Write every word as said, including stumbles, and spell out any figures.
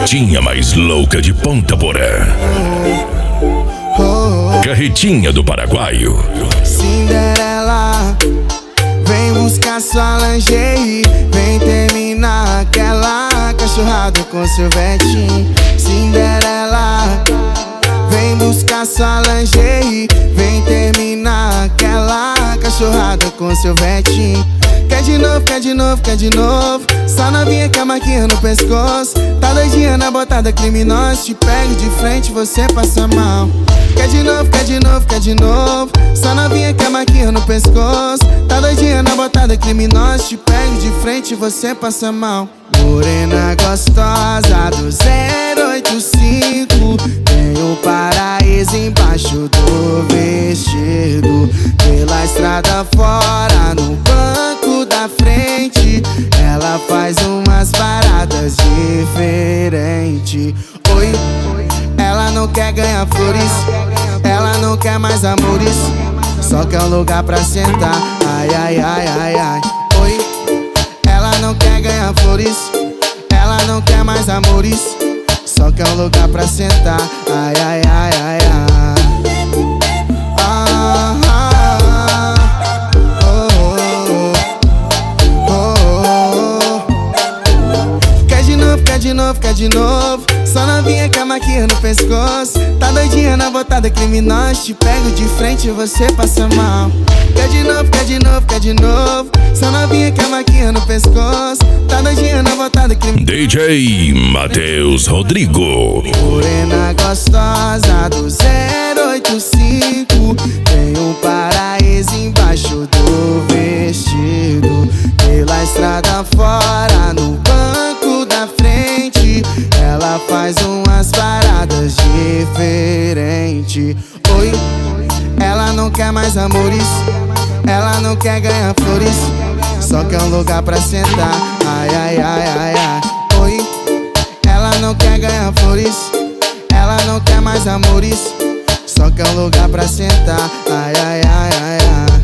carretinha mais louca de Ponta Porã. Carretinha do Paraguaio. Cinderela, vem buscar sua lingerie, vem terminar aquela cachorrada com seu vetinho. Cinderela, vem buscar sua lingerie, vem terminar aquela cachorrada com seu vetinho. Quer de novo, quer de novo, quer de novo. Só novinha com a marquinha no pescoço. Tá doidinha na botada criminosa. Te pego de frente, você passa mal. Quer de novo, quer de novo, quer de novo. Só novinha com a marquinha no pescoço. Tá doidinha na botada criminosa. Te pego de frente, você passa mal. Morena gostosa do zero oito cinco, tem o paraíso embaixo do vestido. Pela estrada fora, no banco da frente, ela faz umas paradas diferentes. Oi, ela não quer ganhar flores, ela não quer mais amores, só quer um lugar pra sentar. Ai, ai, ai, ai, ai. Oi, ela não quer ganhar flores, ela não quer mais amores, só quer um lugar pra sentar. Ai, ai, ai, ai, ai. Ah, ah, oh, oh, oh, oh. Quer de novo, quer de novo, quer de novo. Só novinha com a marquinha no pescoço. Tá doidinha na botada criminosa. Te pego de frente e você passa mal. Quer de novo, quer de novo, quer de novo. Só novinha com a marquinha no pescoço. Tá doidinha na botada criminosa. D J Matheus Rodrigo. Morena gostosa do zero oito cinco, tem um paraíso embaixo do vestido. Pela estrada fora, no banco da frente, ela faz umas paradas diferentes. Oi, ela não quer mais amores, ela não quer ganhar flores, só quer um lugar pra sentar. Ai, ai, ai, ai, ai. Oi, ela não quer ganhar flores, ela não quer mais amores, só quer um lugar pra sentar. Ai, ai, ai, ai, ai.